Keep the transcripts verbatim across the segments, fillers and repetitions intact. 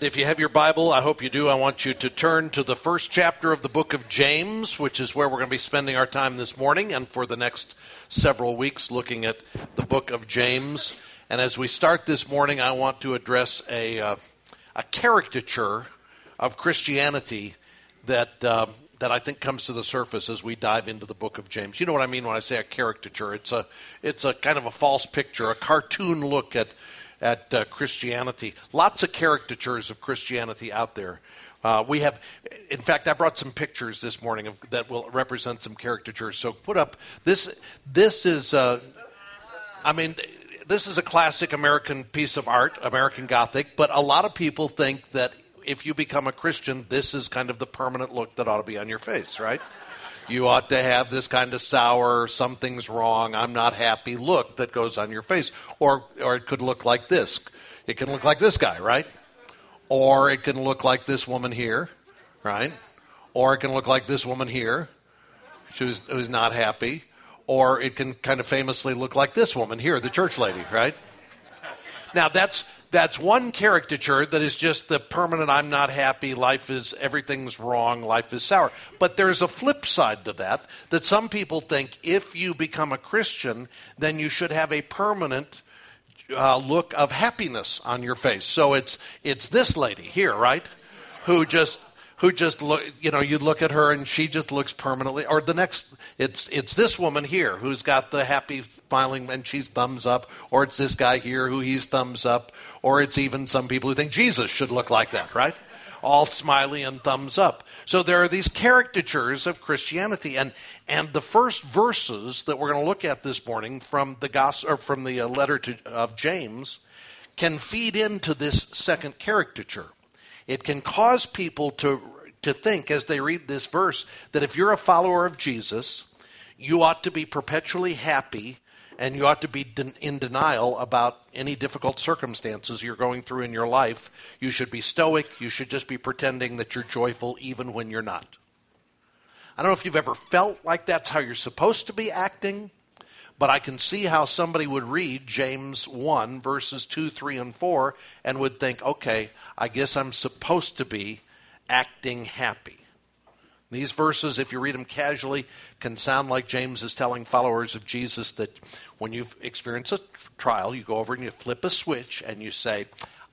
If you have your Bible, I hope you do, I want you to turn to the first chapter of the book of James, which is where we're going to be spending our time this morning and for the next several weeks looking at the book of James. And as we start this morning, I want to address a, uh, a caricature of Christianity that uh, that I think comes to the surface as we dive into the book of James. You know what I mean when I say a caricature? It's a it's a kind of a false picture, a cartoon look at at uh, Christianity. Lots of caricatures of Christianity out there. Uh, we have, in fact, I brought some pictures this morning of, that will represent some caricatures. So put up this. This is, uh, I mean, this is a classic American piece of art, American Gothic. But a lot of people think that if you become a Christian, this is kind of the permanent look that ought to be on your face, right? You ought to have this kind of sour, something's wrong, I'm not happy look that goes on your face. Or or it could look like this. It can look like this guy, right? Or it can look like this woman here, right? Or it can look like this woman here, who's, who's not happy. Or it can kind of famously look like this woman here, the church lady, right? Now that's... That's one caricature that is just the permanent, I'm not happy, life is, everything's wrong, life is sour. But there's a flip side to that, that some people think if you become a Christian, then you should have a permanent uh, look of happiness on your face. So it's it's this lady here, right, who just... Who just look, you know, you look at her and she just looks permanently, or the next, it's it's this woman here who's got the happy smiling and she's thumbs up, or it's this guy here who he's thumbs up, or it's even some people who think Jesus should look like that, right? All smiley and thumbs up. So there are these caricatures of Christianity, and and the first verses that we're going to look at this morning from the gospel, or from the letter to, of James, can feed into this second caricature. It can cause people to to think as they read this verse that if you're a follower of Jesus, you ought to be perpetually happy and you ought to be de- in denial about any difficult circumstances you're going through in your life. You should be stoic. You should just be pretending that you're joyful even when you're not. I don't know if you've ever felt like that's how you're supposed to be acting, but I can see how somebody would read James one, verses two, three, and four, and would think, okay, I guess I'm supposed to be acting happy. These verses, if you read them casually, can sound like James is telling followers of Jesus that when you experience a trial, you go over and you flip a switch and you say,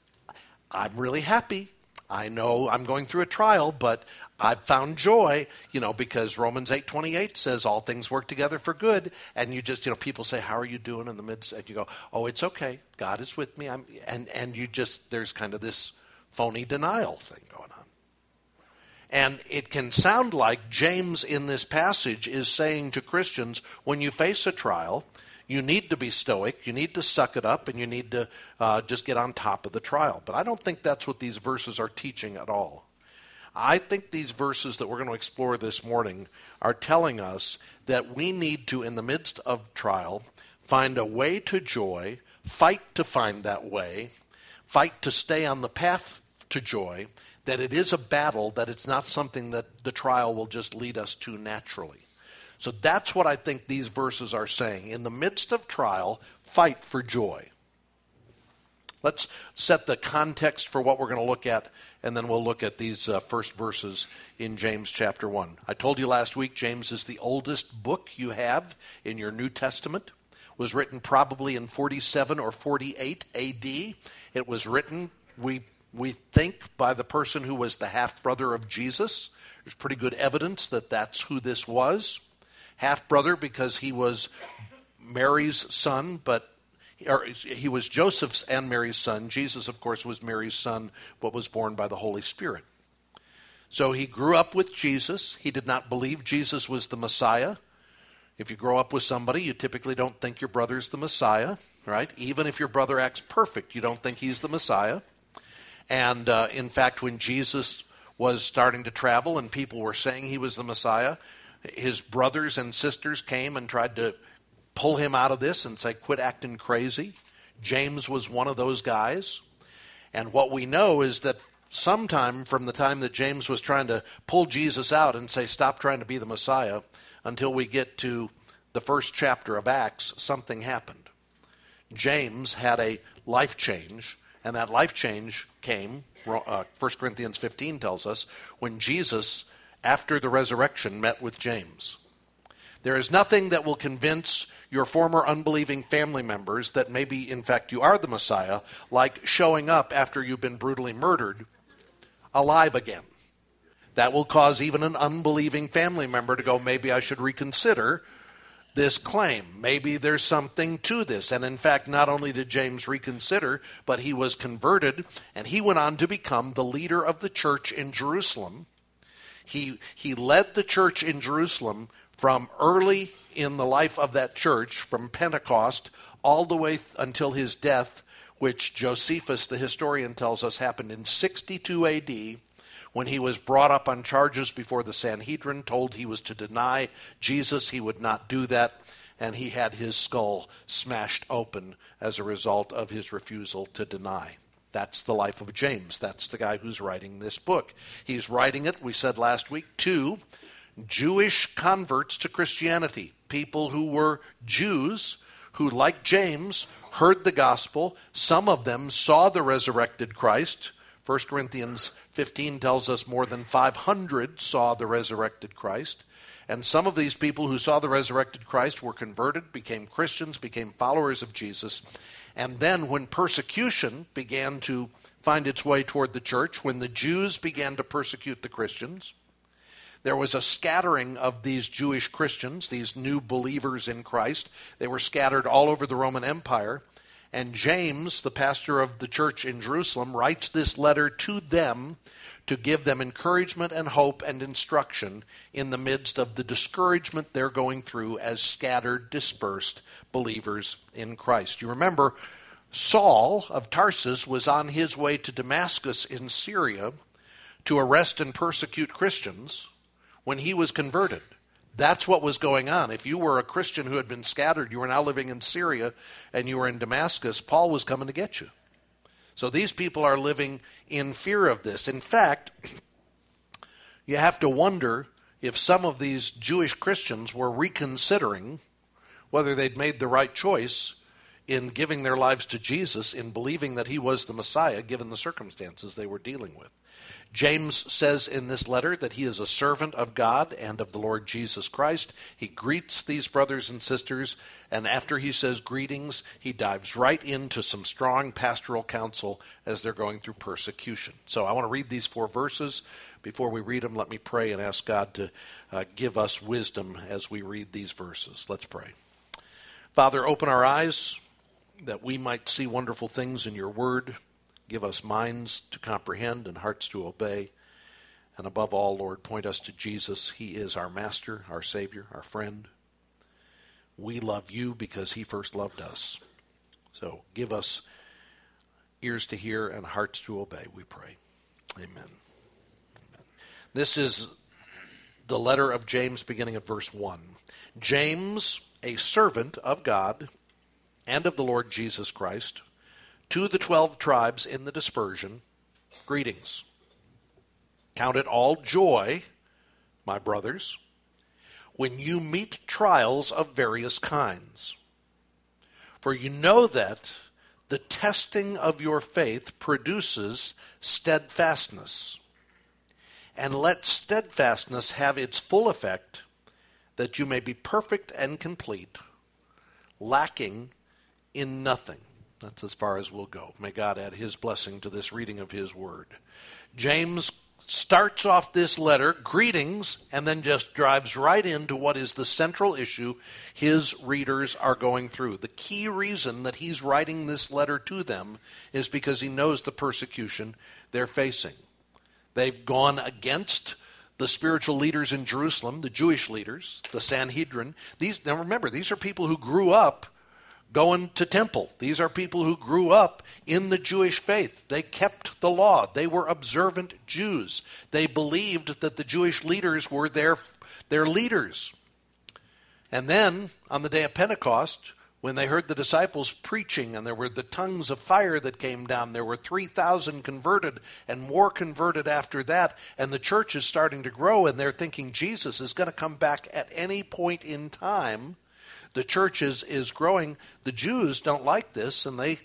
I'm really happy. I know I'm going through a trial, but I've found joy, you know, because Romans eight twenty-eight says all things work together for good. And you just, you know, people say, how are you doing in the midst? And you go, oh, it's okay. God is with me. I'm, and, and you just, there's kind of this phony denial thing going on. And it can sound like James in this passage is saying to Christians, when you face a trial, you need to be stoic, you need to suck it up, and you need to uh, just get on top of the trial. But I don't think that's what these verses are teaching at all. I think these verses that we're going to explore this morning are telling us that we need to, in the midst of trial, find a way to joy, fight to find that way, fight to stay on the path to joy, that it is a battle, that it's not something that the trial will just lead us to naturally. So that's what I think these verses are saying. In the midst of trial, fight for joy. Let's set the context for what we're going to look at, and then we'll look at these uh, first verses in James chapter one. I told you last week James is the oldest book you have in your New Testament. It was written probably in forty-seven or forty-eight A D. It was written, we we think, by the person who was the half-brother of Jesus. There's pretty good evidence that that's who this was. Half-brother because he was Mary's son, but or he was Joseph's and Mary's son. Jesus, of course, was Mary's son, but was born by the Holy Spirit. So he grew up with Jesus. He did not believe Jesus was the Messiah. If you grow up with somebody, you typically don't think your brother's the Messiah, right? Even if your brother acts perfect, you don't think he's the Messiah. And uh, in fact, when Jesus was starting to travel and people were saying he was the Messiah, his brothers and sisters came and tried to pull him out of this and say, quit acting crazy. James was one of those guys. And what we know is that sometime from the time that James was trying to pull Jesus out and say, stop trying to be the Messiah, until we get to the first chapter of Acts, something happened. James had a life change, And that life change came, uh, First Corinthians fifteen tells us, when Jesus, after the resurrection, met with James. There is nothing that will convince your former unbelieving family members that maybe, in fact, you are the Messiah, like showing up after you've been brutally murdered, alive again. That will cause even an unbelieving family member to go, maybe I should reconsider this claim. Maybe there's something to this. And in fact, not only did James reconsider, but he was converted, and he went on to become the leader of the church in Jerusalem. He, he led the church in Jerusalem from early in the life of that church, from Pentecost, all the way th- until his death, which Josephus, the historian, tells us happened in sixty-two A D, when he was brought up on charges before the Sanhedrin, told he was to deny Jesus. He would not do that, and he had his skull smashed open as a result of his refusal to deny. That's the life of James. That's the guy who's writing this book. He's writing it, we said last week, to Jewish converts to Christianity, people who were Jews who, like James, heard the gospel. Some of them saw the resurrected Christ. First Corinthians fifteen tells us more than five hundred saw the resurrected Christ. And some of these people who saw the resurrected Christ were converted, became Christians, became followers of Jesus. And then when persecution began to find its way toward the church, when the Jews began to persecute the Christians, there was a scattering of these Jewish Christians, these new believers in Christ. They were scattered all over the Roman Empire. And James, the pastor of the church in Jerusalem, writes this letter to them to give them encouragement and hope and instruction in the midst of the discouragement they're going through as scattered, dispersed believers in Christ. You remember, Saul of Tarsus was on his way to Damascus in Syria to arrest and persecute Christians when he was converted. That's what was going on. If you were a Christian who had been scattered, you were now living in Syria, and you were in Damascus, Paul was coming to get you. So these people are living in fear of this. In fact, you have to wonder if some of these Jewish Christians were reconsidering whether they'd made the right choice in giving their lives to Jesus, in believing that he was the Messiah, given the circumstances they were dealing with. James says in this letter that he is a servant of God and of the Lord Jesus Christ. He greets these brothers and sisters, and after he says greetings, he dives right into some strong pastoral counsel as they're going through persecution. So I want to read these four verses. Before we read them, let me pray and ask God to uh, give us wisdom as we read these verses. Let's pray. Father, open our eyes that we might see wonderful things in your word. Give us minds to comprehend and hearts to obey. And above all, Lord, point us to Jesus. He is our master, our Savior, our friend. We love you because he first loved us. So give us ears to hear and hearts to obey, we pray. Amen. Amen. This is the letter of James beginning at verse one. James, a servant of God and of the Lord Jesus Christ, to the twelve tribes in the dispersion, greetings. Count it all joy, my brothers, when you meet trials of various kinds. For you know that the testing of your faith produces steadfastness. And let steadfastness have its full effect, that you may be perfect and complete, lacking in nothing. That's as far as we'll go. May God add his blessing to this reading of his word. James starts off this letter, greetings, and then just drives right into what is the central issue his readers are going through. The key reason that he's writing this letter to them is because he knows the persecution they're facing. They've gone against the spiritual leaders in Jerusalem, the Jewish leaders, the Sanhedrin. These, now remember, these are people who grew up going to temple. These are people who grew up in the Jewish faith. They kept the law. They were observant Jews. They believed that the Jewish leaders were their, their leaders. And then, on the day of Pentecost, when they heard the disciples preaching, and there were the tongues of fire that came down, there were three thousand converted, and more converted after that, and the church is starting to grow, and they're thinking Jesus is going to come back at any point in time. The church is, is growing. The Jews don't like this, and they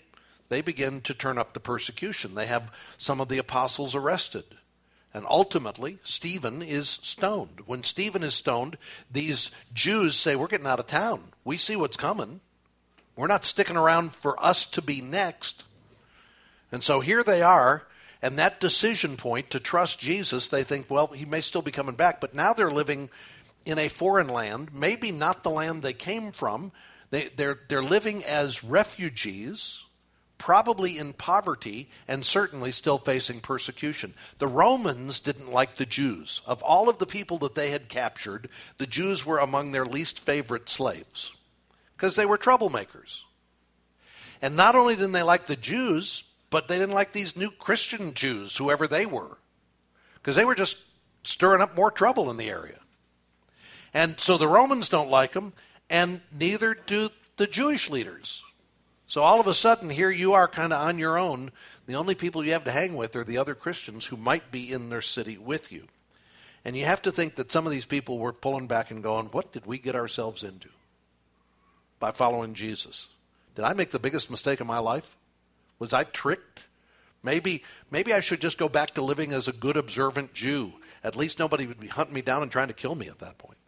they begin to turn up the persecution. They have some of the apostles arrested. And ultimately, Stephen is stoned. When Stephen is stoned, these Jews say, we're getting out of town. We see what's coming. We're not sticking around for us to be next. And so here they are, and that decision point to trust Jesus, they think, well, he may still be coming back. But now they're living in a foreign land, maybe not the land they came from. They, they're, they're living as refugees, probably in poverty, and certainly still facing persecution. The Romans didn't like the Jews. Of all of the people that they had captured, the Jews were among their least favorite slaves because they were troublemakers. And not only didn't they like the Jews, but they didn't like these new Christian Jews, whoever they were, because they were just stirring up more trouble in the area. And so the Romans don't like them, and neither do the Jewish leaders. So all of a sudden, here you are kind of on your own. The only people you have to hang with are the other Christians who might be in their city with you. And you have to think that some of these people were pulling back and going, what did we get ourselves into by following Jesus? Did I make the biggest mistake of my life? Was I tricked? Maybe, maybe I should just go back to living as a good, observant Jew. At least nobody would be hunting me down and trying to kill me at that point.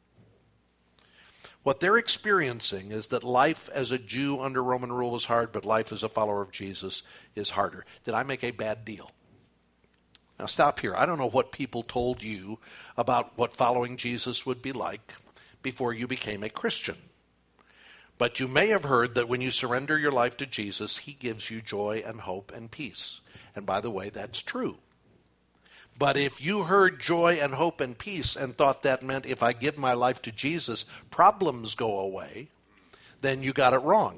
What they're experiencing is that life as a Jew under Roman rule was hard, but life as a follower of Jesus is harder. Did I make a bad deal? Now stop here. I don't know what people told you about what following Jesus would be like before you became a Christian. But you may have heard that when you surrender your life to Jesus, he gives you joy and hope and peace. And by the way, that's true. But if you heard joy and hope and peace and thought that meant if I give my life to Jesus, problems go away, then you got it wrong.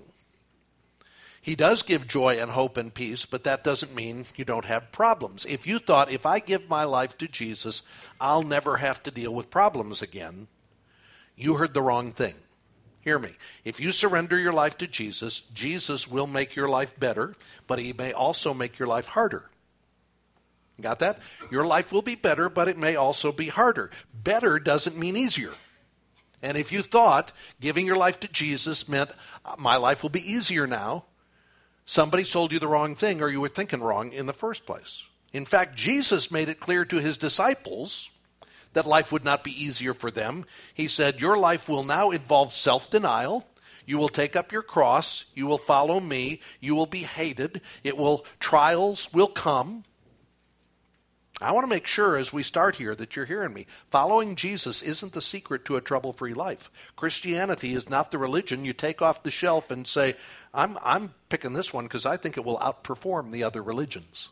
He does give joy and hope and peace, but that doesn't mean you don't have problems. If you thought if I give my life to Jesus, I'll never have to deal with problems again, you heard the wrong thing. Hear me. If you surrender your life to Jesus, Jesus will make your life better, but he may also make your life harder. Got that? Your life will be better, but it may also be harder. Better doesn't mean easier. And if you thought giving your life to Jesus meant my life will be easier now, somebody told you the wrong thing, or you were thinking wrong in the first place. In fact, Jesus made it clear to his disciples that life would not be easier for them. He said, your life will now involve self-denial. You will take up your cross. You will follow me. You will be hated. It will, trials will come. I want to make sure as we start here that you're hearing me. Following Jesus isn't the secret to a trouble-free life. Christianity is not the religion you take off the shelf and say, I'm, I'm picking this one because I think it will outperform the other religions.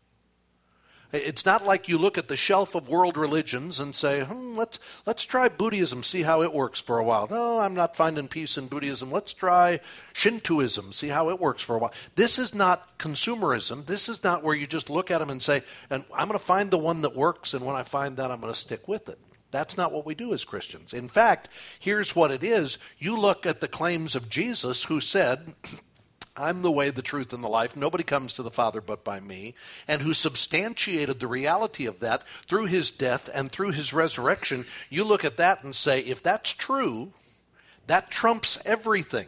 It's not like you look at the shelf of world religions and say, hmm, let's, let's try Buddhism, see how it works for a while. No, I'm not finding peace in Buddhism. Let's try Shintoism, see how it works for a while. This is not consumerism. This is not where you just look at them and say, and I'm going to find the one that works, and when I find that, I'm going to stick with it. That's not what we do as Christians. In fact, here's what it is. You look at the claims of Jesus, who said, I'm the way, the truth, and the life. Nobody comes to the Father but by me. And who substantiated the reality of that through his death and through his resurrection. You look at that and say, if that's true, that trumps everything.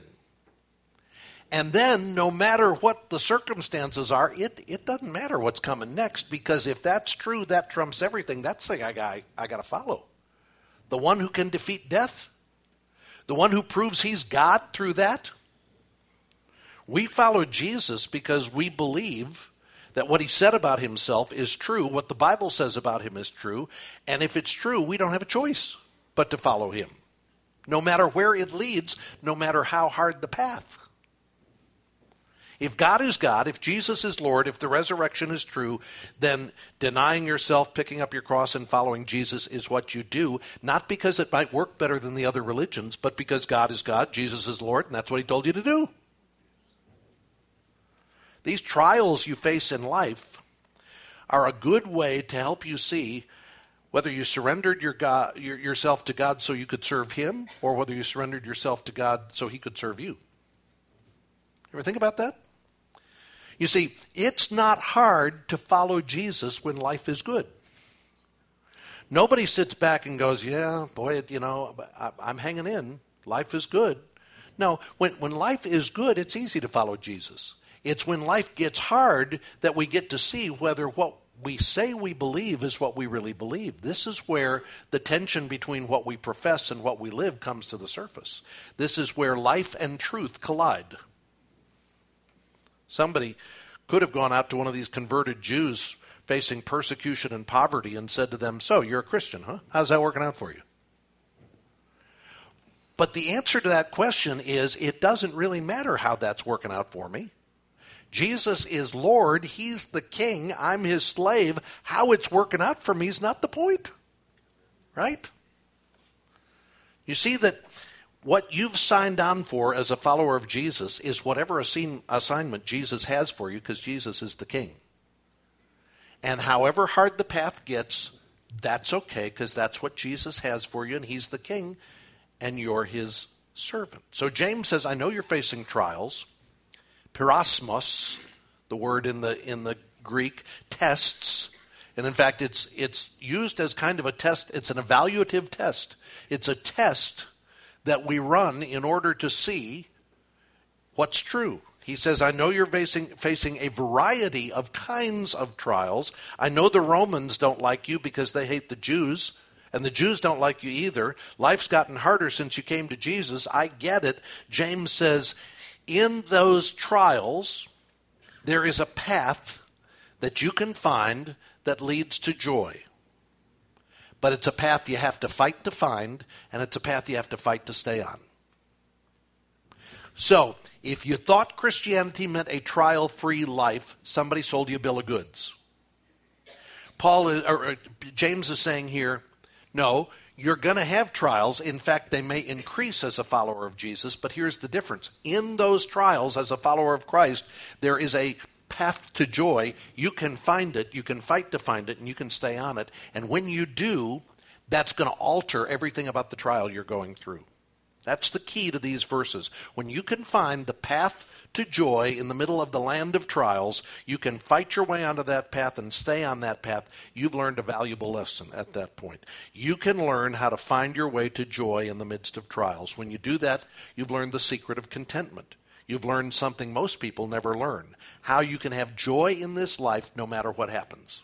And then, no matter what the circumstances are, it, it doesn't matter what's coming next. Because if that's true, that trumps everything. That's the guy I, I got to follow. The one who can defeat death. The one who proves he's God through that. We follow Jesus because we believe that what he said about himself is true, what the Bible says about him is true, and if it's true, we don't have a choice but to follow him, no matter where it leads, no matter how hard the path. If God is God, if Jesus is Lord, if the resurrection is true, then denying yourself, picking up your cross, and following Jesus is what you do, not because it might work better than the other religions, but because God is God, Jesus is Lord, and that's what he told you to do. These trials you face in life are a good way to help you see whether you surrendered your God, your, yourself to God so you could serve him, or whether you surrendered yourself to God so he could serve you. You ever think about that? You see, it's not hard to follow Jesus when life is good. Nobody sits back and goes, yeah, boy, you know, I'm hanging in. Life is good. No, when, when life is good, it's easy to follow Jesus. It's when life gets hard that we get to see whether what we say we believe is what we really believe. This is where the tension between what we profess and what we live comes to the surface. This is where life and truth collide. Somebody could have gone out to one of these converted Jews facing persecution and poverty and said to them, so, you're a Christian, huh? How's that working out for you? But the answer to that question is, it doesn't really matter how that's working out for me. Jesus is Lord. He's the king. I'm his slave. How it's working out for me is not the point. Right? You see that what you've signed on for as a follower of Jesus is whatever assign- assignment Jesus has for you, because Jesus is the king. And however hard the path gets, that's okay, because that's what Jesus has for you, and he's the king, and you're his servant. So James says, I know you're facing trials. Pirasmos, the word in the in the Greek, tests. And in fact, it's it's used as kind of a test. It's an evaluative test. It's a test that we run in order to see what's true. He says, I know you're facing, facing a variety of kinds of trials. I know the Romans don't like you because they hate the Jews, and the Jews don't like you either. Life's gotten harder since you came to Jesus. I get it. James says, in those trials, there is a path that you can find that leads to joy. But it's a path you have to fight to find, and it's a path you have to fight to stay on. So, if you thought Christianity meant a trial-free life, somebody sold you a bill of goods. Paul is, or, or James is saying here, no, you're going to have trials. In fact, they may increase as a follower of Jesus, but here's the difference. In those trials, as a follower of Christ, there is a path to joy. You can find it, you can fight to find it, and you can stay on it. And when you do, that's going to alter everything about the trial you're going through. That's the key to these verses. When you can find the path to joy in the middle of the land of trials, you can fight your way onto that path and stay on that path. You've learned a valuable lesson at that point. You can learn how to find your way to joy in the midst of trials. When you do that, you've learned the secret of contentment. You've learned something most people never learn, how you can have joy in this life no matter what happens.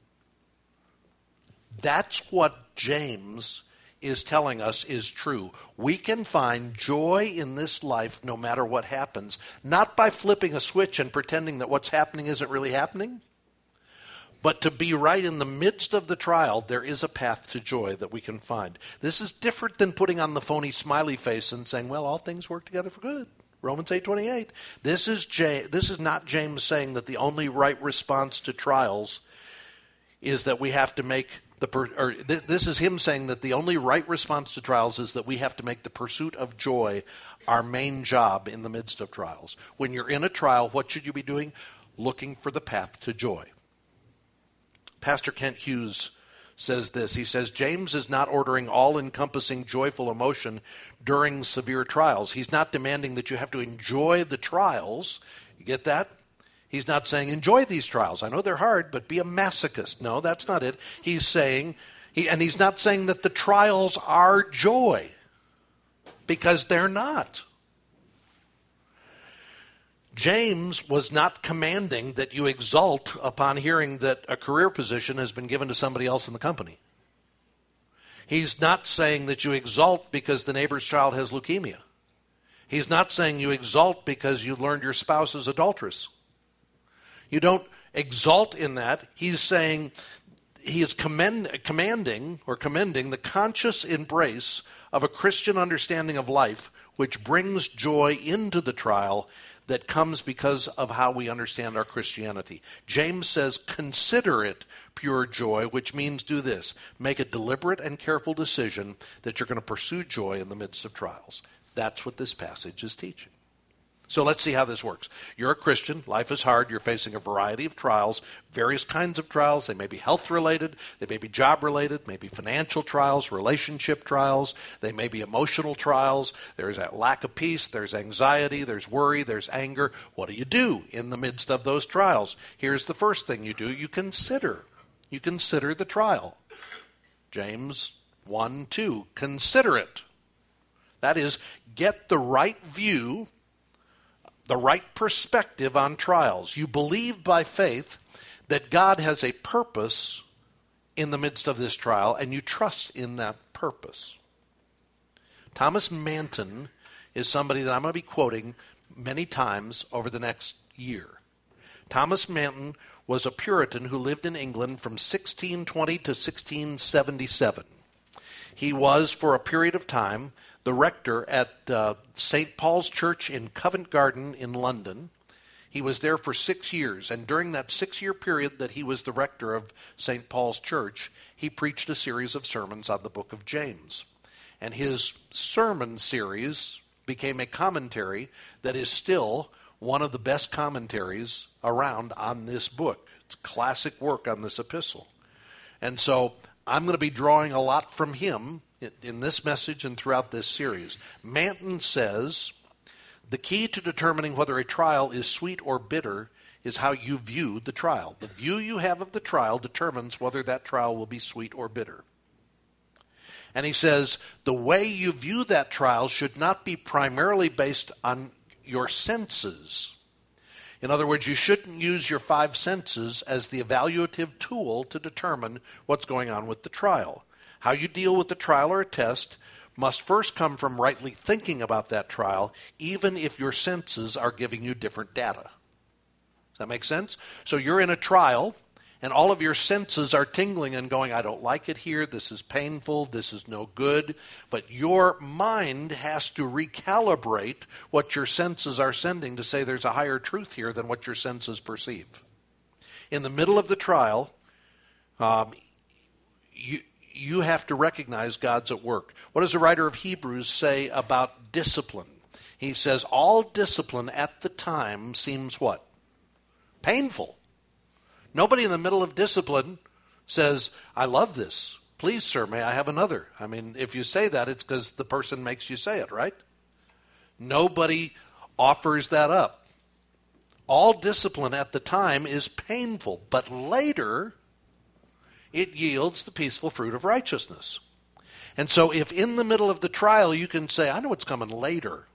That's what James is telling us is true. We can find joy in this life no matter what happens, not by flipping a switch and pretending that what's happening isn't really happening, but to be right in the midst of the trial, there is a path to joy that we can find. This is different than putting on the phony smiley face and saying, well, all things work together for good. Romans eight twenty-eight. This is J- this is not James saying that the only right response to trials is that we have to make The per, or th- this is him saying that the only right response to trials is that we have to make the pursuit of joy our main job in the midst of trials. When you're in a trial, what should you be doing? Looking for the path to joy. Pastor Kent Hughes says this. He says, James is not ordering all-encompassing joyful emotion during severe trials. He's not demanding that you have to enjoy the trials. You get that? He's not saying, enjoy these trials. I know they're hard, but be a masochist. No, that's not it. He's saying, he, and he's not saying that the trials are joy, because they're not. James was not commanding that you exult upon hearing that a career position has been given to somebody else in the company. He's not saying that you exult because the neighbor's child has leukemia. He's not saying you exult because you've learned your spouse is adulterous. You don't exult in that. He's saying, he is commend, commanding or commending the conscious embrace of a Christian understanding of life, which brings joy into the trial that comes because of how we understand our Christianity. James says, consider it pure joy, which means do this. Make a deliberate and careful decision that you're going to pursue joy in the midst of trials. That's what this passage is teaching. So let's see how this works. You're a Christian. Life is hard. You're facing a variety of trials, various kinds of trials. They may be health-related. They may be job-related, maybe financial trials, relationship trials. They may be emotional trials. There's a lack of peace. There's anxiety. There's worry. There's anger. What do you do in the midst of those trials? Here's the first thing you do. You consider. You consider the trial. James one two. Consider it. That is, get the right view the right perspective on trials. You believe by faith that God has a purpose in the midst of this trial, and you trust in that purpose. Thomas Manton is somebody that I'm going to be quoting many times over the next year. Thomas Manton was a Puritan who lived in England from sixteen twenty to sixteen seventy-seven. He was, for a period of time, the rector at uh, Saint Paul's Church in Covent Garden in London. He was there for six years, and during that six-year period that he was the rector of Saint Paul's Church, he preached a series of sermons on the book of James. And his sermon series became a commentary that is still one of the best commentaries around on this book. It's classic work on this epistle. And so I'm going to be drawing a lot from him in this message and throughout this series. Manton says, the key to determining whether a trial is sweet or bitter is how you view the trial. The view you have of the trial determines whether that trial will be sweet or bitter. And he says, the way you view that trial should not be primarily based on your senses. In other words, you shouldn't use your five senses as the evaluative tool to determine what's going on with the trial. How you deal with the trial or a test must first come from rightly thinking about that trial, even if your senses are giving you different data. Does that make sense? So you're in a trial, and all of your senses are tingling and going, I don't like it here, this is painful, this is no good. But your mind has to recalibrate what your senses are sending to say there's a higher truth here than what your senses perceive. In the middle of the trial, um, you, you have to recognize God's at work. What does the writer of Hebrews say about discipline? He says, all discipline at the time seems what? Painful. Nobody in the middle of discipline says, I love this. Please, sir, may I have another? I mean, if you say that, it's because the person makes you say it, right? Nobody offers that up. All discipline at the time is painful, but later it yields the peaceful fruit of righteousness. And so if in the middle of the trial you can say, I know what's coming later.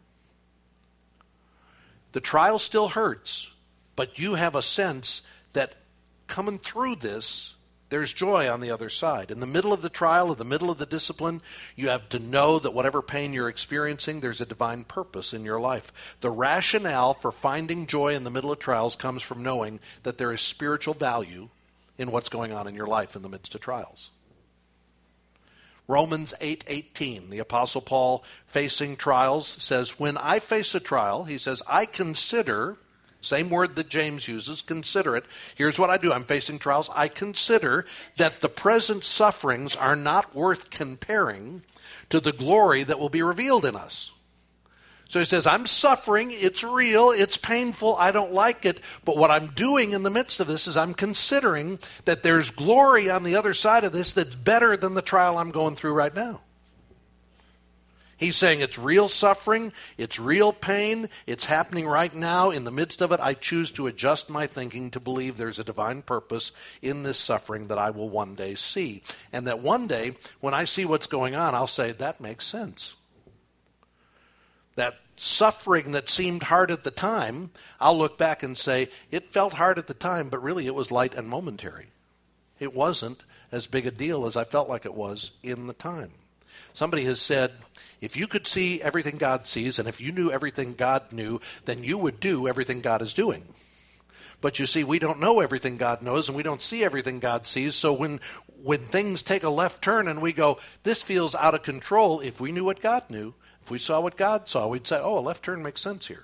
The trial still hurts, but you have a sense that coming through this, there's joy on the other side. In the middle of the trial, in the middle of the discipline, you have to know that whatever pain you're experiencing, there's a divine purpose in your life. The rationale for finding joy in the middle of trials comes from knowing that there is spiritual value in what's going on in your life in the midst of trials. Romans eight eighteen, the Apostle Paul, facing trials, says, when I face a trial, he says, I consider, same word that James uses, consider it. Here's what I do. I'm facing trials. I consider that the present sufferings are not worth comparing to the glory that will be revealed in us. So he says, I'm suffering. It's real. It's painful. I don't like it. But what I'm doing in the midst of this is I'm considering that there's glory on the other side of this that's better than the trial I'm going through right now. He's saying it's real suffering, it's real pain, it's happening right now. In the midst of it, I choose to adjust my thinking to believe there's a divine purpose in this suffering that I will one day see. And that one day, when I see what's going on, I'll say, that makes sense. That suffering that seemed hard at the time, I'll look back and say, it felt hard at the time, but really it was light and momentary. It wasn't as big a deal as I felt like it was in the time. Somebody has said, if you could see everything God sees, and if you knew everything God knew, then you would do everything God is doing. But you see, we don't know everything God knows, and we don't see everything God sees, so when when things take a left turn and we go, this feels out of control, if we knew what God knew, if we saw what God saw, we'd say, oh, a left turn makes sense here.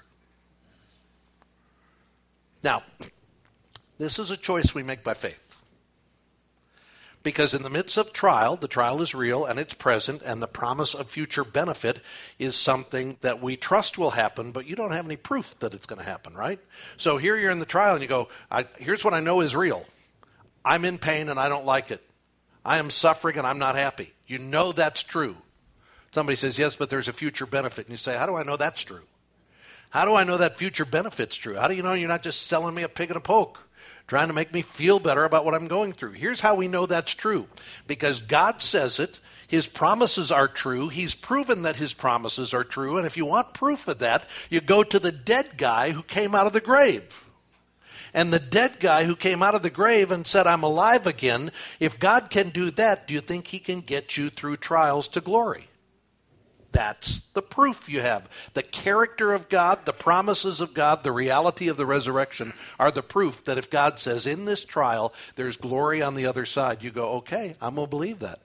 Now, this is a choice we make by faith. Because in the midst of trial, the trial is real and it's present, and the promise of future benefit is something that we trust will happen, but you don't have any proof that it's going to happen, right? So here you're in the trial and you go, I, here's what I know is real. I'm in pain and I don't like it. I am suffering and I'm not happy. You know that's true. Somebody says, yes, but there's a future benefit. And you say, how do I know that's true? How do I know that future benefit's true? How do you know you're not just selling me a pig and a poke? trying to make me feel better about what I'm going through. Here's how we know that's true. Because God says it, his promises are true, he's proven that his promises are true, and if you want proof of that, you go to the dead guy who came out of the grave. And the dead guy who came out of the grave and said, I'm alive again, if God can do that, do you think he can get you through trials to glory? That's the proof you have. The character of God, the promises of God, the reality of the resurrection are the proof that if God says in this trial there's glory on the other side, you go, okay, I'm going to believe that.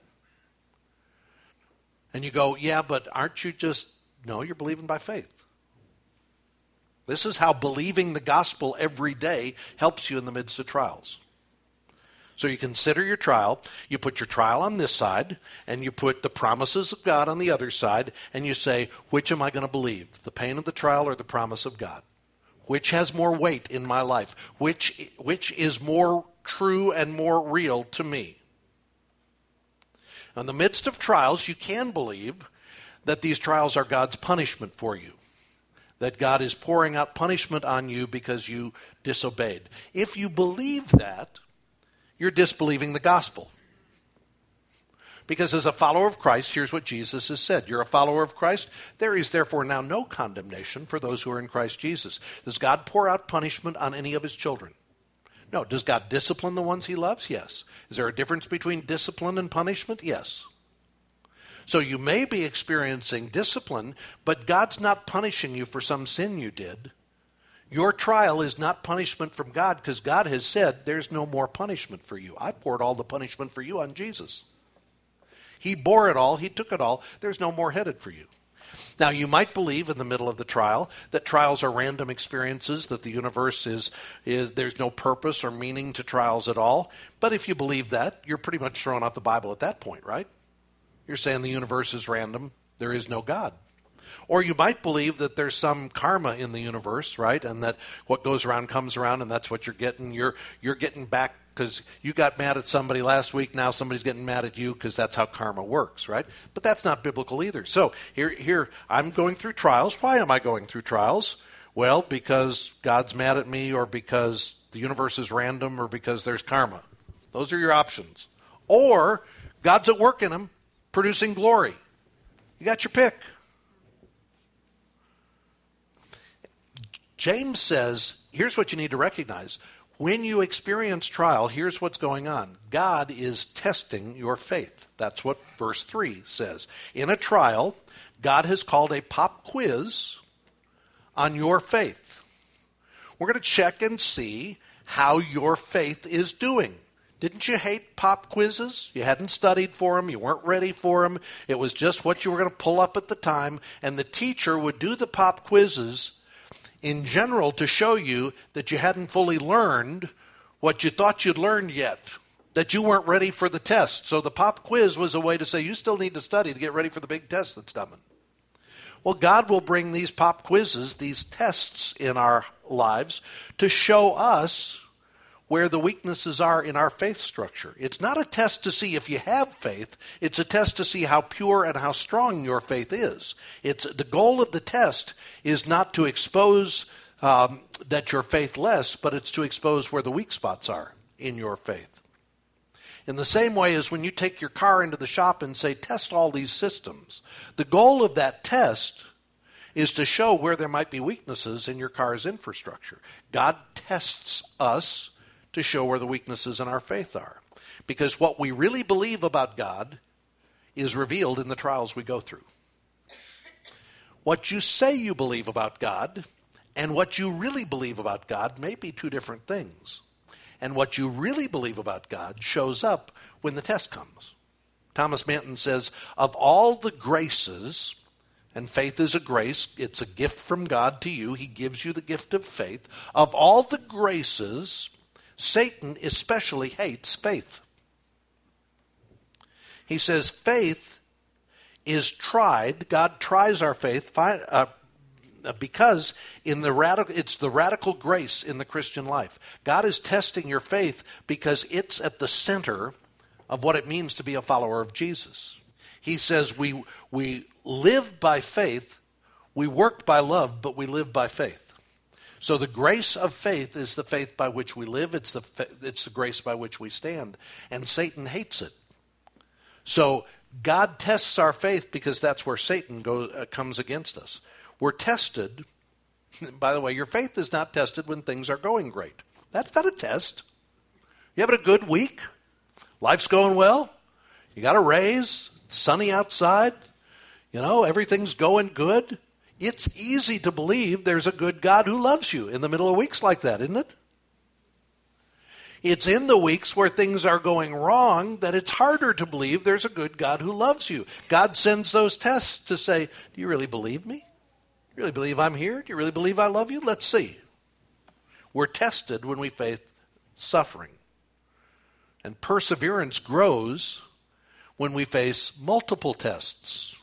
And you go, yeah, but aren't you just, no, you're believing by faith. This is how believing the gospel every day helps you in the midst of trials. So you consider your trial, you put your trial on this side, and you put the promises of God on the other side, and you say, which am I going to believe? The pain of the trial or the promise of God? Which has more weight in my life? Which, which is more true and more real to me? In the midst of trials, you can believe that these trials are God's punishment for you. That God is pouring out punishment on you because you disobeyed. If you believe that, you're disbelieving the gospel. Because as a follower of Christ, here's what Jesus has said. You're a follower of Christ. There is therefore now no condemnation for those who are in Christ Jesus. Does God pour out punishment on any of his children? No. Does God discipline the ones he loves? Yes. Is there a difference between discipline and punishment? Yes. So you may be experiencing discipline, but God's not punishing you for some sin you did. Your trial is not punishment from God because God has said there's no more punishment for you. I poured all the punishment for you on Jesus. He bore it all. He took it all. There's no more headed for you. Now, you might believe in the middle of the trial that trials are random experiences, that the universe is, is there's no purpose or meaning to trials at all. But if you believe that, you're pretty much throwing out the Bible at that point, right? You're saying the universe is random. There is no God. Or you might believe that there's some karma in the universe, right? And that what goes around comes around, and that's what you're getting. You're you're getting back because you got mad at somebody last week. Now somebody's getting mad at you because that's how karma works, right? But that's not biblical either. So here, here I'm going through trials. Why am I going through trials? Well, because God's mad at me, or because the universe is random, or because there's karma. Those are your options. Or God's at work in them, producing glory. You got your pick. James says, here's what you need to recognize. When you experience trial, here's what's going on. God is testing your faith. That's what verse three says. In a trial, God has called a pop quiz on your faith. We're going to check and see how your faith is doing. Didn't you hate pop quizzes? You hadn't studied for them. You weren't ready for them. It was just what you were going to pull up at the time. And the teacher would do the pop quizzes in general to show you that you hadn't fully learned what you thought you'd learned yet, that you weren't ready for the test. So the pop quiz was a way to say you still need to study to get ready for the big test that's coming. Well, God will bring these pop quizzes, these tests in our lives to show us where the weaknesses are in our faith structure. It's not a test to see if you have faith. It's a test to see how pure and how strong your faith is. It's the goal of the test is not to expose um, that you're faithless, but it's to expose where the weak spots are in your faith. In the same way as when you take your car into the shop and say, test all these systems, the goal of that test is to show where there might be weaknesses in your car's infrastructure. God tests us to show where the weaknesses in our faith are. Because what we really believe about God is revealed in the trials we go through. What you say you believe about God and what you really believe about God may be two different things. And what you really believe about God shows up when the test comes. Thomas Manton says, of all the graces, and faith is a grace, it's a gift from God to you. He gives you the gift of faith. Of all the graces, Satan especially hates faith. He says faith is tried. God tries our faith uh, because in the radical, it's the radical grace in the Christian life. God is testing your faith because it's at the center of what it means to be a follower of Jesus. He says we we live by faith, we work by love, but we live by faith. So the grace of faith is the faith by which we live. It's the, it's the grace by which we stand. And Satan hates it. So God tests our faith because that's where Satan goes, uh, comes against us. We're tested. By the way, your faith is not tested when things are going great. That's not a test. You having a good week? Life's going well? You got a raise? It's sunny outside? You know, everything's going good? It's easy to believe there's a good God who loves you in the middle of weeks like that, isn't it? It's in the weeks where things are going wrong that it's harder to believe there's a good God who loves you. God sends those tests to say, do you really believe me? Do you really believe I'm here? Do you really believe I love you? Let's see. We're tested when we face suffering. And perseverance grows when we face multiple tests.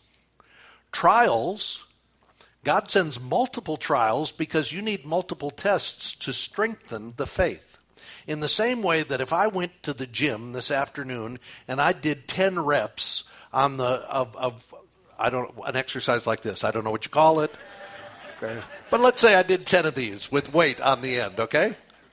Trials, God sends multiple trials because you need multiple tests to strengthen the faith. In the same way that if I went to the gym this afternoon and I did ten reps on the of, of I don't an exercise like this, I don't know what you call it. Okay. But let's say I did ten of these with weight on the end, okay?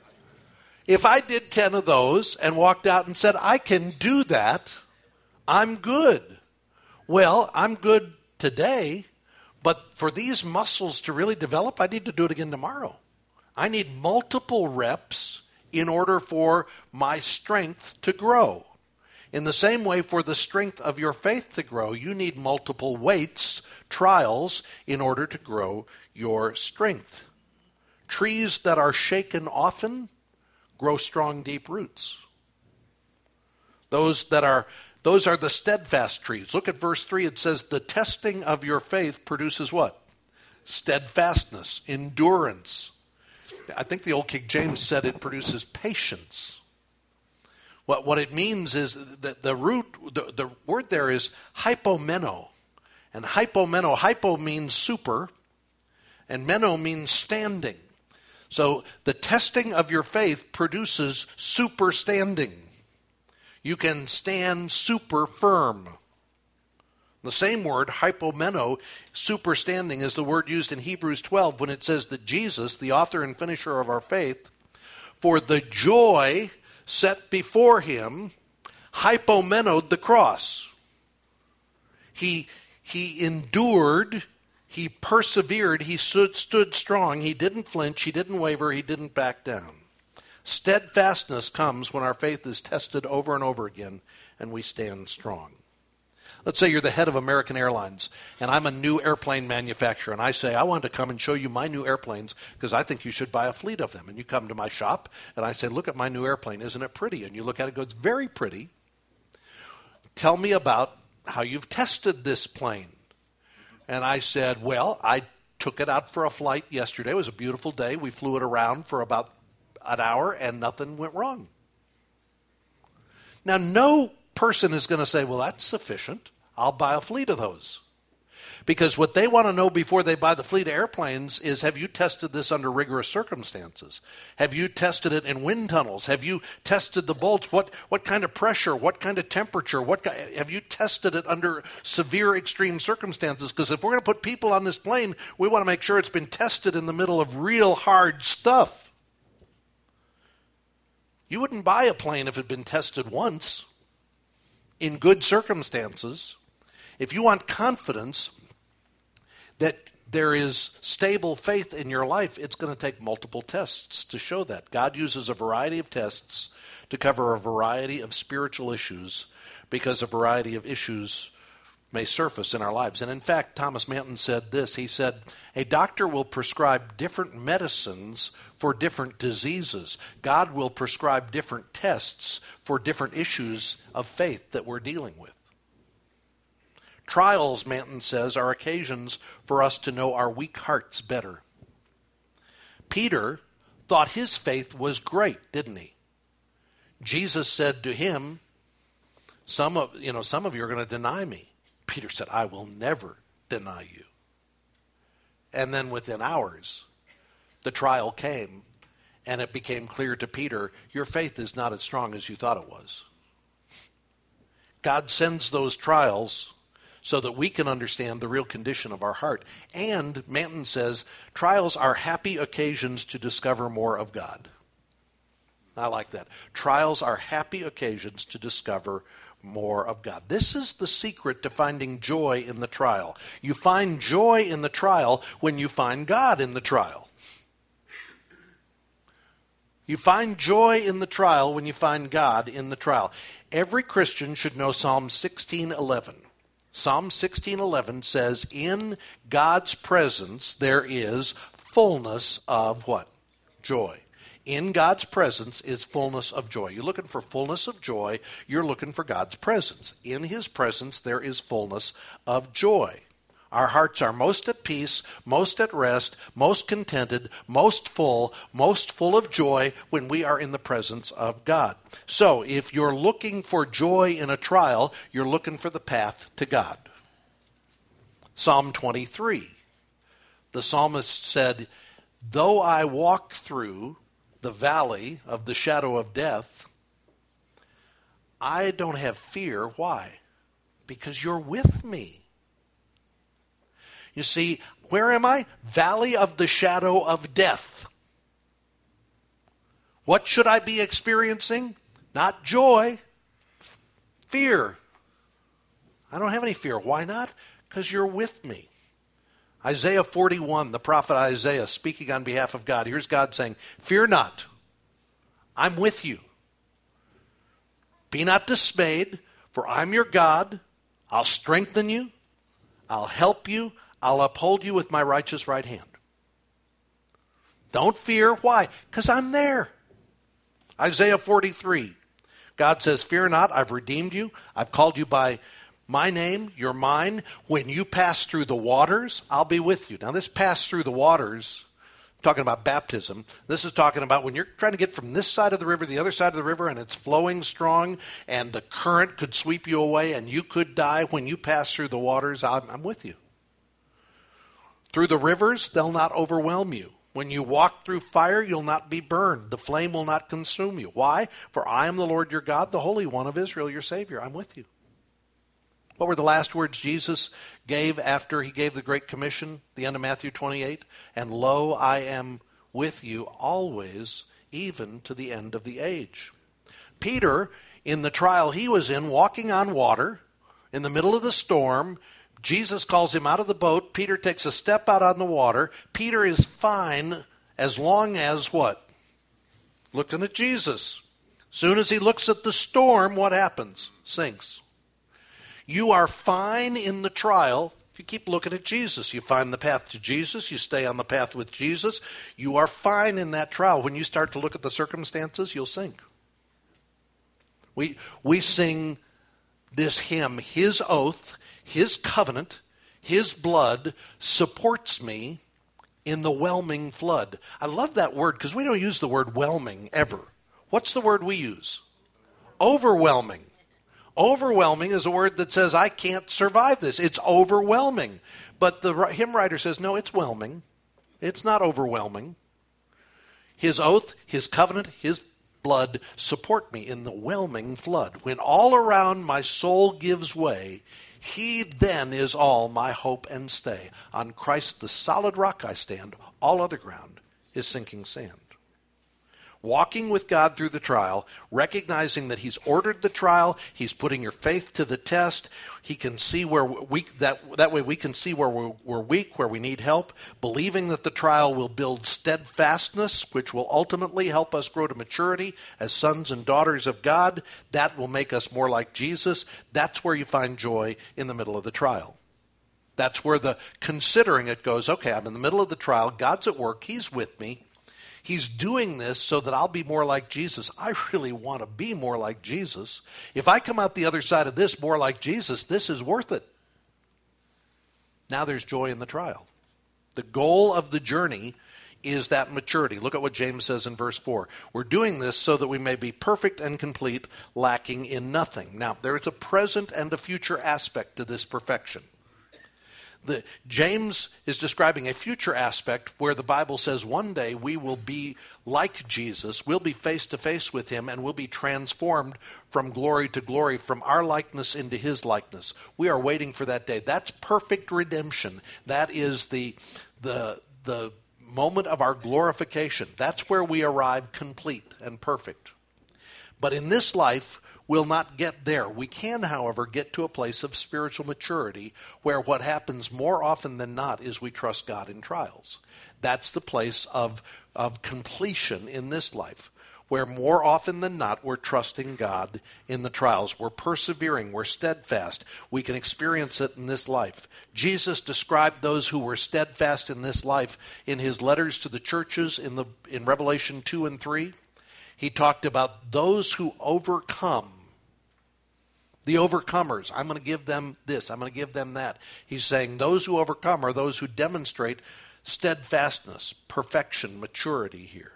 If I did ten of those and walked out and said, I can do that, I'm good. Well, I'm good today, but for these muscles to really develop, I need to do it again tomorrow. I need multiple reps in order for my strength to grow. In the same way, for the strength of your faith to grow, you need multiple weights, trials, in order to grow your strength. Trees that are shaken often grow strong, deep roots. Those that are those are the steadfast trees. Look at verse three. It says, the testing of your faith produces what? Steadfastness, endurance. I think the old King James said it produces patience. What, what it means is that the root, the, the word there is hypomeno. And hypomeno, hypo means super, and meno means standing. So the testing of your faith produces super standing. You can stand super firm. The same word, hypomeno, super standing, is the word used in Hebrews twelve when it says that Jesus, the author and finisher of our faith, for the joy set before him, hypomenoed the cross. He, he endured, he persevered, he stood, stood strong, he didn't flinch, he didn't waver, he didn't back down. Steadfastness comes when our faith is tested over and over again and we stand strong. Let's say you're the head of American Airlines and I'm a new airplane manufacturer and I say, I want to come and show you my new airplanes because I think you should buy a fleet of them. And you come to my shop and I say, look at my new airplane, isn't it pretty? And you look at it and go, it's very pretty. Tell me about how you've tested this plane. And I said, well, I took it out for a flight yesterday. It was a beautiful day. We flew it around for about an hour and nothing went wrong. Now, no person is going to say, well, that's sufficient. I'll buy a fleet of those. Because what they want to know before they buy the fleet of airplanes is, have you tested this under rigorous circumstances? Have you tested it in wind tunnels? Have you tested the bolts? What what kind of pressure? What kind of temperature? What have you tested it under severe extreme circumstances? Because if we're going to put people on this plane, we want to make sure it's been tested in the middle of real hard stuff. You wouldn't buy a plane if it had been tested once in good circumstances. If you want confidence that there is stable faith in your life, it's going to take multiple tests to show that. God uses a variety of tests to cover a variety of spiritual issues because a variety of issues may surface in our lives. And in fact, Thomas Manton said this. He said, a doctor will prescribe different medicines for different diseases. God will prescribe different tests for different issues of faith that we're dealing with. Trials, Manton says, are occasions for us to know our weak hearts better. Peter thought his faith was great, didn't he? Jesus said to him, some of, you know, some of you are going to deny me. Peter said, I will never deny you. And then within hours, the trial came, and it became clear to Peter, your faith is not as strong as you thought it was. God sends those trials so that we can understand the real condition of our heart. And Manton says, trials are happy occasions to discover more of God. I like that. Trials are happy occasions to discover more of God. This is the secret to finding joy in the trial. You find joy in the trial when you find God in the trial. You find joy in the trial when you find God in the trial. Every Christian should know Psalm sixteen eleven. Psalm sixteen eleven says, in God's presence there is fullness of what? Joy. In God's presence is fullness of joy. You're looking for fullness of joy, you're looking for God's presence. In his presence there is fullness of joy. Our hearts are most at peace, most at rest, most contented, most full, most full of joy when we are in the presence of God. So if you're looking for joy in a trial, you're looking for the path to God. Psalm twenty-three. The psalmist said, though I walk through the valley of the shadow of death, I don't have fear. Why? Because you're with me. You see, where am I? Valley of the shadow of death. What should I be experiencing? Not joy, fear. I don't have any fear. Why not? Because you're with me. Isaiah forty-one, the prophet Isaiah speaking on behalf of God. Here's God saying, fear not, I'm with you. Be not dismayed, for I'm your God. I'll strengthen you. I'll help you. I'll uphold you with my righteous right hand. Don't fear. Why? Because I'm there. Isaiah forty-three. God says, fear not, I've redeemed you. I've called you by my name, you're mine. When you pass through the waters, I'll be with you. Now this pass through the waters, talking about baptism, this is talking about when you're trying to get from this side of the river to the other side of the river and it's flowing strong and the current could sweep you away and you could die. When you pass through the waters, I'm, I'm with you. Through the rivers, they'll not overwhelm you. When you walk through fire, you'll not be burned. The flame will not consume you. Why? For I am the Lord your God, the Holy One of Israel, your Savior. I'm with you. What were the last words Jesus gave after he gave the Great Commission, the end of Matthew twenty-eight? And lo, I am with you always, even to the end of the age. Peter, in the trial he was in, walking on water, in the middle of the storm, Jesus calls him out of the boat. Peter takes a step out on the water. Peter is fine as long as what? Looking at Jesus. Soon as he looks at the storm, what happens? Sinks. You are fine in the trial if you keep looking at Jesus. You find the path to Jesus. You stay on the path with Jesus. You are fine in that trial. When you start to look at the circumstances, you'll sink. We, we sing this hymn, his oath, his covenant, his blood supports me in the whelming flood. I love that word because we don't use the word whelming ever. What's the word we use? Overwhelming. Overwhelming is a word that says, I can't survive this. It's overwhelming. But the hymn writer says, no, it's whelming. It's not overwhelming. His oath, his covenant, his blood support me in the whelming flood. When all around my soul gives way, he then is all my hope and stay. On Christ the solid rock I stand. All other ground is sinking sand. Walking with God through the trial, recognizing that he's ordered the trial, he's putting your faith to the test. He can see where we, that, that way we can see where we're, we're weak, where we need help. Believing that the trial will build steadfastness, which will ultimately help us grow to maturity as sons and daughters of God. That will make us more like Jesus. That's where you find joy in the middle of the trial. That's where the considering it goes, okay, I'm in the middle of the trial. God's at work. He's with me. He's doing this so that I'll be more like Jesus. I really want to be more like Jesus. If I come out the other side of this more like Jesus, this is worth it. Now there's joy in the trial. The goal of the journey is that maturity. Look at what James says in verse four. We're doing this so that we may be perfect and complete, lacking in nothing. Now, there is a present and a future aspect to this perfection. The, James is describing a future aspect where the Bible says one day we will be like Jesus, we'll be face to face with him, and we'll be transformed from glory to glory, from our likeness into his likeness. We are waiting for that day. That's perfect redemption. That is the the the moment of our glorification. That's where we arrive complete and perfect. But in this life, we'll not get there. We can, however, get to a place of spiritual maturity where what happens more often than not is we trust God in trials. That's the place of, of completion in this life, where more often than not we're trusting God in the trials. We're persevering. We're steadfast. We can experience it in this life. Jesus described those who were steadfast in this life in his letters to the churches in, the, in Revelation two and three. He talked about those who overcome. The overcomers, I'm going to give them this, I'm going to give them that. He's saying those who overcome are those who demonstrate steadfastness, perfection, maturity here.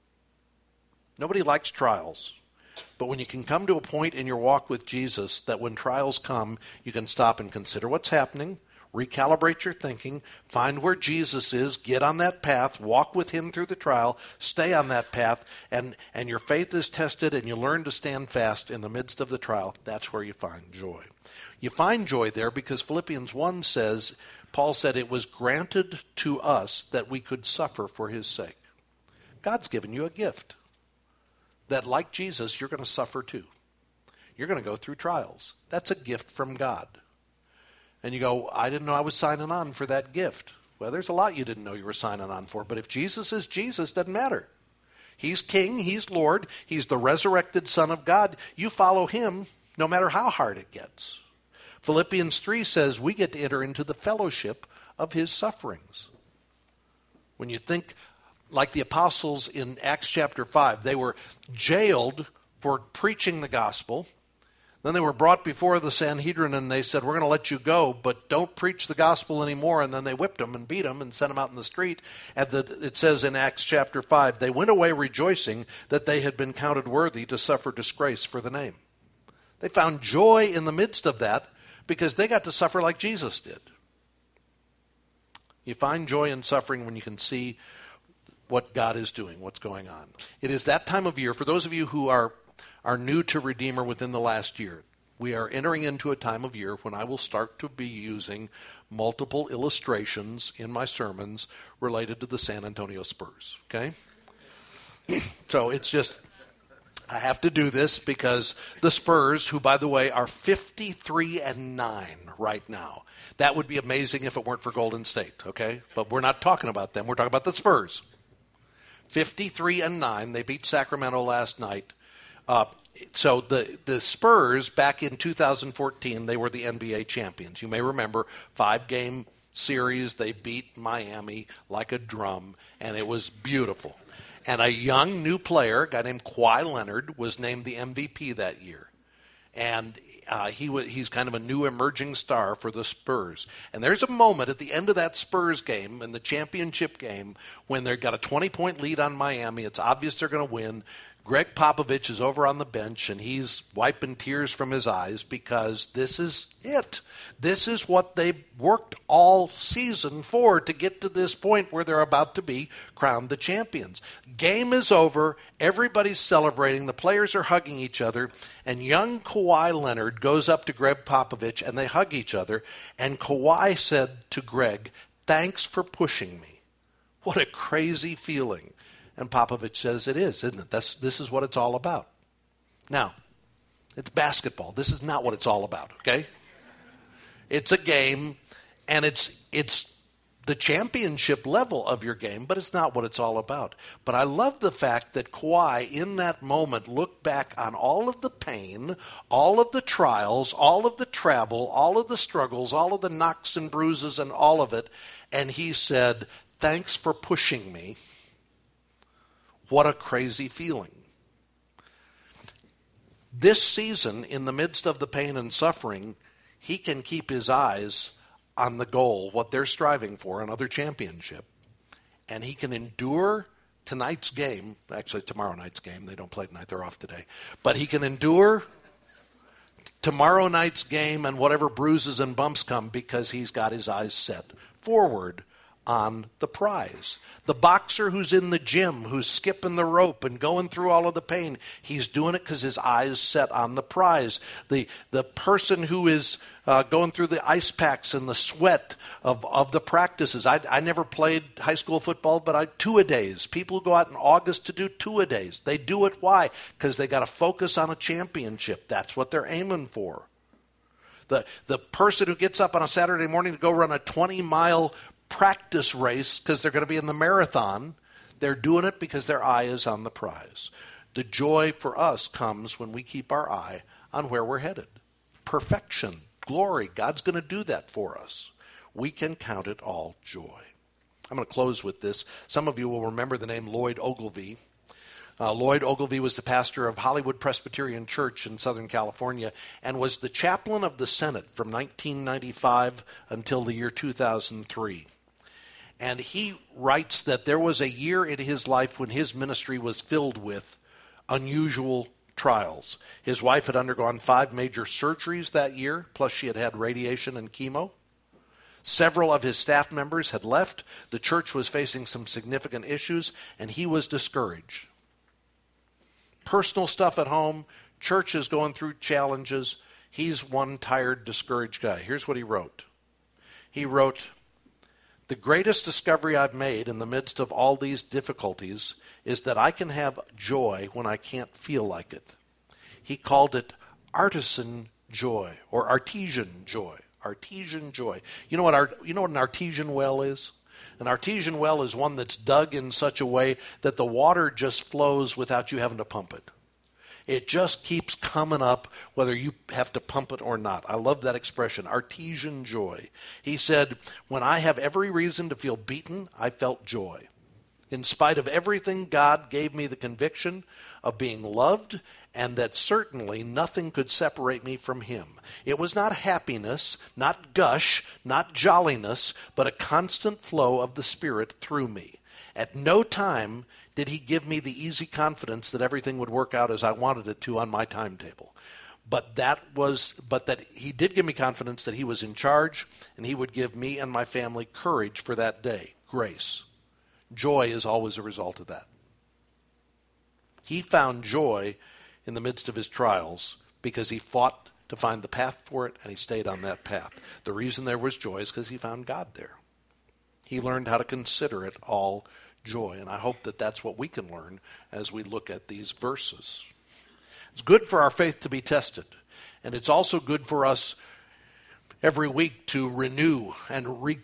Nobody likes trials. But when you can come to a point in your walk with Jesus that when trials come, you can stop and consider what's happening, recalibrate your thinking, find where Jesus is, get on that path, walk with him through the trial, stay on that path, and, and your faith is tested and you learn to stand fast in the midst of the trial. That's where you find joy. You find joy there because Philippians one says, Paul said, it was granted to us that we could suffer for his sake. God's given you a gift that, like Jesus, you're going to suffer too. You're going to go through trials. That's a gift from God. And you go, I didn't know I was signing on for that gift. Well, there's a lot you didn't know you were signing on for. But if Jesus is Jesus, doesn't matter. He's King. He's Lord. He's the resurrected Son of God. You follow him no matter how hard it gets. Philippians three says we get to enter into the fellowship of his sufferings. When you think like the apostles in Acts chapter five, they were jailed for preaching the gospel. Then they were brought before the Sanhedrin and they said, we're going to let you go, but don't preach the gospel anymore. And then they whipped them and beat them and sent them out in the street. And the, it says in Acts chapter five, they went away rejoicing that they had been counted worthy to suffer disgrace for the name. They found joy in the midst of that because they got to suffer like Jesus did. You find joy in suffering when you can see what God is doing, what's going on. It is that time of year, for those of you who are are new to Redeemer within the last year. We are entering into a time of year when I will start to be using multiple illustrations in my sermons related to the San Antonio Spurs, okay? So it's just, I have to do this because the Spurs, who, by the way, are fifty-three and nine right now. That would be amazing if it weren't for Golden State, okay? But we're not talking about them. We're talking about the Spurs. fifty-three and nine. They beat Sacramento last night. Uh, so the, the Spurs, back in two thousand fourteen, they were the N B A champions. You may remember, five-game series, they beat Miami like a drum, and it was beautiful. And a young new player, a guy named Kawhi Leonard, was named the M V P that year. And uh, he was, he's kind of a new emerging star for the Spurs. And there's a moment at the end of that Spurs game, in the championship game, when they've got a twenty-point lead on Miami. It's obvious they're going to win. Greg Popovich is over on the bench, and he's wiping tears from his eyes because this is it. This is what they worked all season for to get to this point where they're about to be crowned the champions. Game is over. Everybody's celebrating. The players are hugging each other, and young Kawhi Leonard goes up to Greg Popovich, and they hug each other, and Kawhi said to Greg, "Thanks for pushing me." What a crazy feeling. And Popovich says it is, isn't it? That's, this is what it's all about. Now, it's basketball. This is not what it's all about, okay? It's a game, and it's it's the championship level of your game, but it's not what it's all about. But I love the fact that Kawhi, in that moment, looked back on all of the pain, all of the trials, all of the travel, all of the struggles, all of the knocks and bruises and all of it, and he said, "Thanks for pushing me." What a crazy feeling. This season, in the midst of the pain and suffering, he can keep his eyes on the goal, what they're striving for, another championship. And he can endure tonight's game, actually tomorrow night's game. They don't play tonight, they're off today. But he can endure tomorrow night's game and whatever bruises and bumps come, because he's got his eyes set forward on the prize. The boxer who's in the gym, who's skipping the rope and going through all of the pain, he's doing it because his eyes set on the prize. The the person who is uh, going through the ice packs and the sweat of, of the practices. I, I never played high school football, but I two-a-days. People who go out in August to do two-a-days. They do it. Why? Because they got to focus on a championship. That's what they're aiming for. The the person who gets up on a Saturday morning to go run a twenty-mile practice race because they're going to be in the marathon, they're doing it because their eye is on the prize. The joy for us comes when we keep our eye on where we're headed. Perfection, glory, God's going to do that for us. We can count it all joy. I'm going to close with this. Some of you will remember the name Lloyd Ogilvie. Uh, Lloyd Ogilvie was the pastor of Hollywood Presbyterian Church in Southern California and was the chaplain of the Senate from nineteen ninety-five until the year two thousand three. And he writes that there was a year in his life when his ministry was filled with unusual trials. His wife had undergone five major surgeries that year, plus she had had radiation and chemo. Several of his staff members had left. The church was facing some significant issues, and he was discouraged. Personal stuff at home, church is going through challenges. He's one tired, discouraged guy. Here's what he wrote. He wrote, "The greatest discovery I've made in the midst of all these difficulties is that I can have joy when I can't feel like it." He called it artisan joy or artesian joy. Artesian joy. You know what art, you know what an artesian well is? An artesian well is one that's dug in such a way that the water just flows without you having to pump it. It just keeps coming up whether you have to pump it or not. I love that expression, artesian joy. He said, when I have every reason to feel beaten, I felt joy. In spite of everything, God gave me the conviction of being loved and that certainly nothing could separate me from him. It was not happiness, not gush, not jolliness, but a constant flow of the Spirit through me. At no time did he give me the easy confidence that everything would work out as I wanted it to on my timetable. But that was, but that he did give me confidence that he was in charge, and he would give me and my family courage for that day, grace. Joy is always a result of that. He found joy in the midst of his trials because he fought to find the path for it, and he stayed on that path. The reason there was joy is because he found God there. He learned how to consider it all joy, and I hope that that's what we can learn as we look at these verses. It's good for our faith to be tested, and it's also good for us every week to renew and re-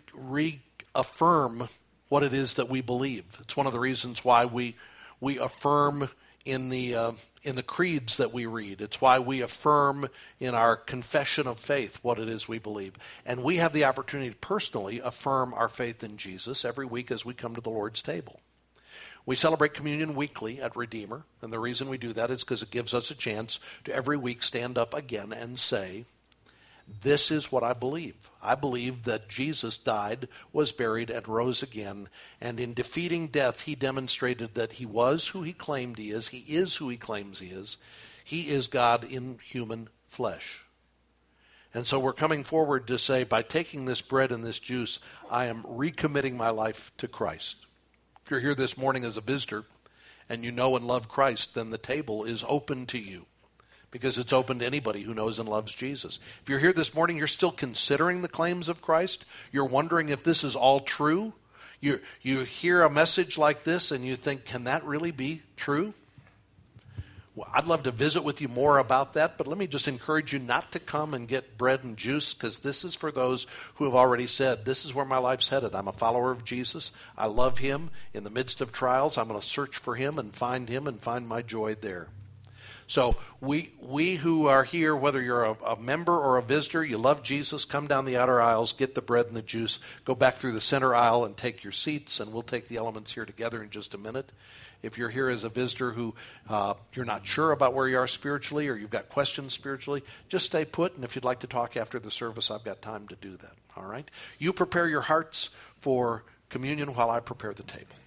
reaffirm what it is that we believe. It's one of the reasons why we we affirm in the uh, in the creeds that we read. It's why we affirm in our confession of faith what it is we believe. And we have the opportunity to personally affirm our faith in Jesus every week as we come to the Lord's table. We celebrate communion weekly at Redeemer, and the reason we do that is because it gives us a chance to every week stand up again and say, this is what I believe. I believe that Jesus died, was buried, and rose again. And in defeating death, he demonstrated that he was who he claimed he is. He is who he claims he is. He is God in human flesh. And so we're coming forward to say, by taking this bread and this juice, I am recommitting my life to Christ. If you're here this morning as a visitor and you know and love Christ, then the table is open to you, because it's open to anybody who knows and loves Jesus. If you're here this morning, you're still considering the claims of Christ, you're wondering if this is all true, you you hear a message like this and you think, can that really be true? Well, I'd love to visit with you more about that, but let me just encourage you not to come and get bread and juice, because this is for those who have already said, this is where my life's headed. I'm a follower of Jesus. I love him. In the midst of trials, I'm going to search for him and find him and find my joy there. So we we who are here, whether you're a, a member or a visitor, you love Jesus, come down the outer aisles, get the bread and the juice, go back through the center aisle and take your seats, and we'll take the elements here together in just a minute. If you're here as a visitor who uh, you're not sure about where you are spiritually, or you've got questions spiritually, just stay put, and if you'd like to talk after the service, I've got time to do that, all right? You prepare your hearts for communion while I prepare the table.